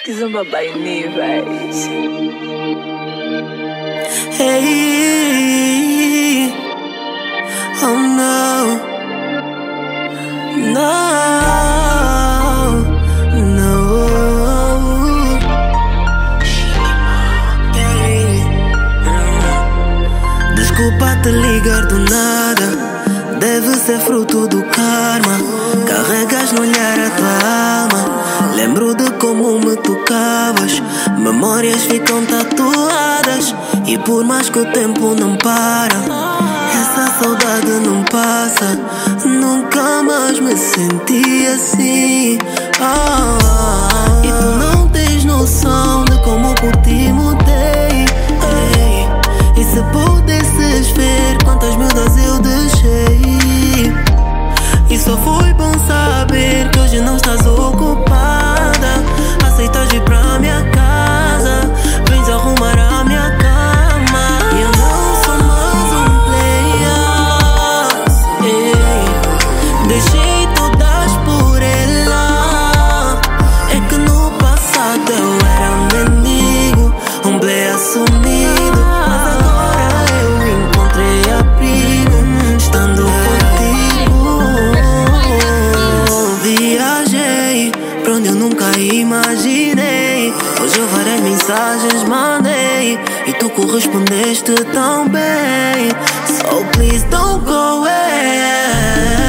Kizomba by níveis. Hey, oh no, no, no. Desculpa te ligar do nada, deve ser fruto do karma. Carregas no olhar a tua alma. Lembro de como me tocavas. Memórias ficam tatuadas. E por mais que o tempo não para, essa saudade não passa. Nunca mais me senti assim. E tu não tens noção de como por ti mudei. E se pudesses ver quantas miúdas eu deixei. E só foi bom saber que hoje não estás ocupada. Aceitas vir pra minha casa, vens arrumar a minha cama. E eu não sou mais um player. Deixei todas por ela. É que no passado eu era mendigo, um play assumido. Mas agora eu encontrei abrigo, estando contigo. Viajei pra onde eu nunca imaginei. Hoje eu várias mensagens mandei e tu correspondeste tão bem. So please don't go away.